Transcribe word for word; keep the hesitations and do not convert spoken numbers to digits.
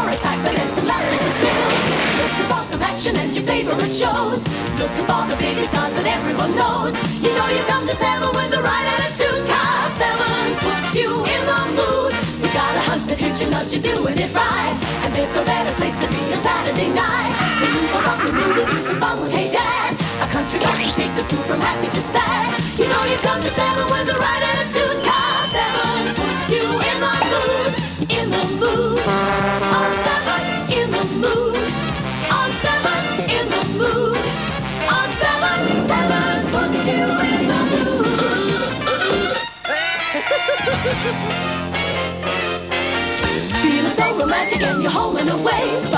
for excitement and some laughs and some spills. Looking for some action and your favorite shows. Looking for the biggest stars that everyone knows. You know you come to seven with the right attitude, cause seven puts you in the mood. You got a hunch that hits you, not you doing it right. And there's no better place to be on Saturday night. When you go up with movies, do some fun with Hey Dad. A country rock that takes us through from happy to sad. You know you come to seven with the right attitude, cause seven puts you in the mood. In the mood. On seven, in the mood. On seven, in the mood. On seven, seven puts you in the mood. Feeling so romantic and you're home and away.